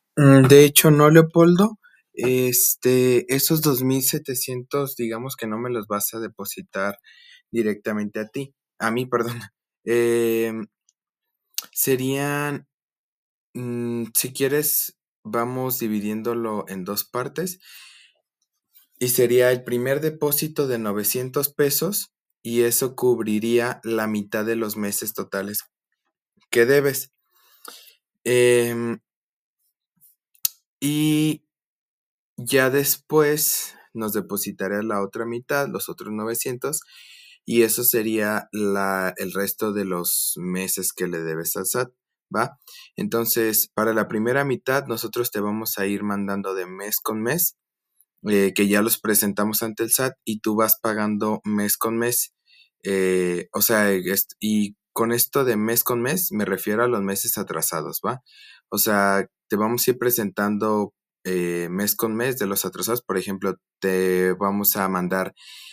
De hecho, no, Leopoldo. Esos 2,700, digamos que no me los vas a depositar directamente a ti, a mí, perdón. Em, Serían, si quieres, vamos dividiéndolo en dos partes y sería el primer depósito de 900 pesos y eso cubriría la mitad de los meses totales que debes. Em, y Ya después nos depositará la otra mitad, los otros 900, y eso sería el resto de los meses que le debes al SAT, ¿va? Entonces, para la primera mitad, nosotros te vamos a ir mandando de mes con mes, que ya los presentamos ante el SAT y tú vas pagando mes con mes. O sea, y con esto de mes con mes me refiero a los meses atrasados, ¿va? O sea, te vamos a ir presentando mes con mes de los atrasados. Por ejemplo, te vamos a mandar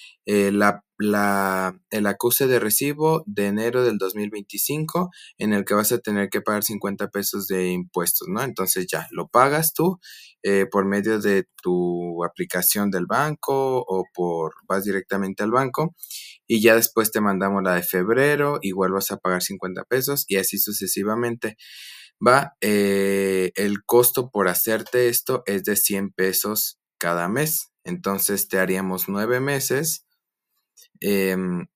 el acuse de recibo de enero del 2025 en el que vas a tener que pagar 50 pesos de impuestos, ¿no? Entonces ya lo pagas tú por medio de tu aplicación del banco o vas directamente al banco y ya después te mandamos la de febrero, igual vas a pagar 50 pesos y así sucesivamente. El costo por hacerte esto es de 100 pesos cada mes. Entonces te haríamos 9 meses. em,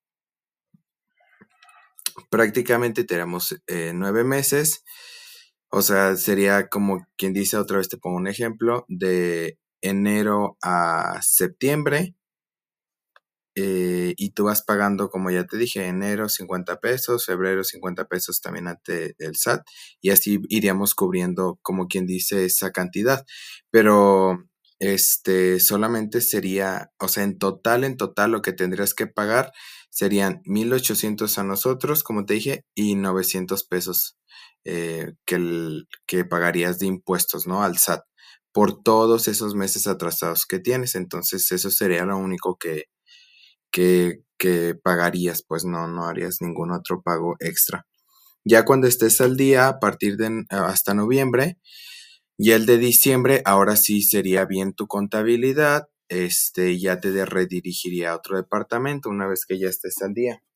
Prácticamente tenemos 9 meses. O sea, sería como quien dice, otra vez te pongo un ejemplo, de enero a septiembre. Y tú vas pagando, como ya te dije, enero 50 pesos, febrero 50 pesos también ante el SAT, y así iríamos cubriendo, como quien dice, esa cantidad. Pero solamente sería, o sea, en total, lo que tendrías que pagar serían 1,800 a nosotros, como te dije, y 900 pesos que pagarías de impuestos, ¿no? Al SAT, por todos esos meses atrasados que tienes. Entonces, eso sería lo único que pagarías, pues no harías ningún otro pago extra. Ya cuando estés al día, a partir de hasta noviembre, y el de diciembre, ahora sí sería bien tu contabilidad, ya te redirigiría a otro departamento una vez que ya estés al día.